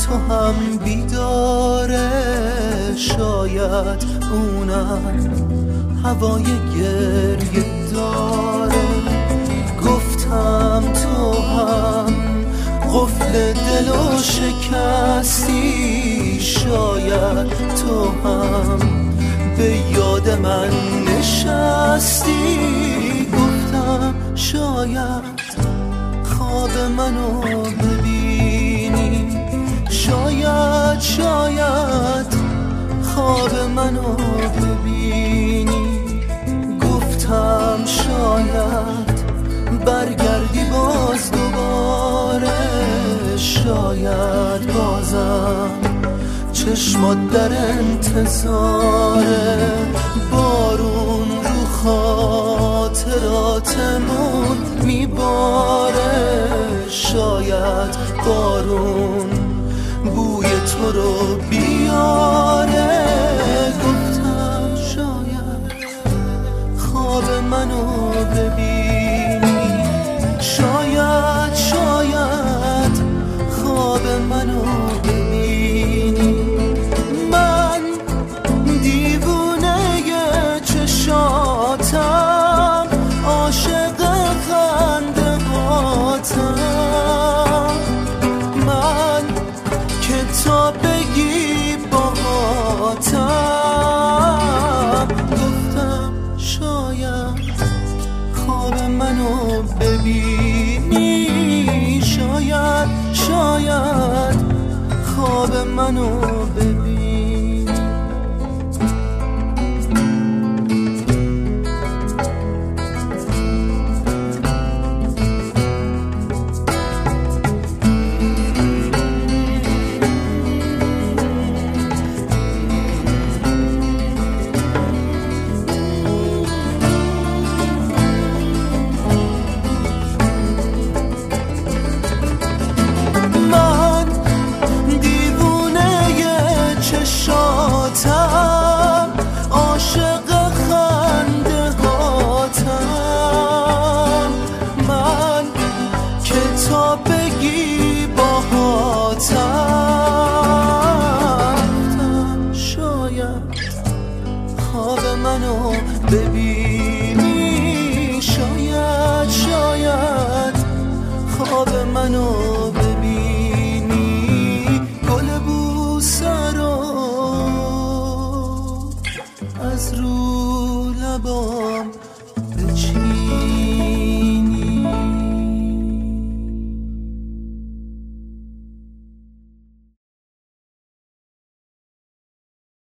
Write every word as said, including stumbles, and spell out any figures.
تو هم بیداره، شاید اونم هوای گریه داره. گفتم تو هم قفل دلو شکستی، شاید تو هم به یاد من نشستی. گفتم شاید خواب منو ببینی، شاید شاید خواب منو ببینی. گفتم شاید برگردی باز دوباره، شاید بازم چشمات در انتظاره. بارون رو خاطراتمون میباره، شاید بارون بوی تو رو بیاره. گفتم شاید خواب منو ببینی، شاید شاید خواب منو ببینی. من دیوونه چشاتم، عاشق خنده هاتم. من که تا بگی باهاتم. گفتم شاید خواب منو ببینی، شاید شاید خواب منو ببینی. خواب منو ببینی، شاید شاید خواب منو ببینی. گل بوسه رو از رو لبام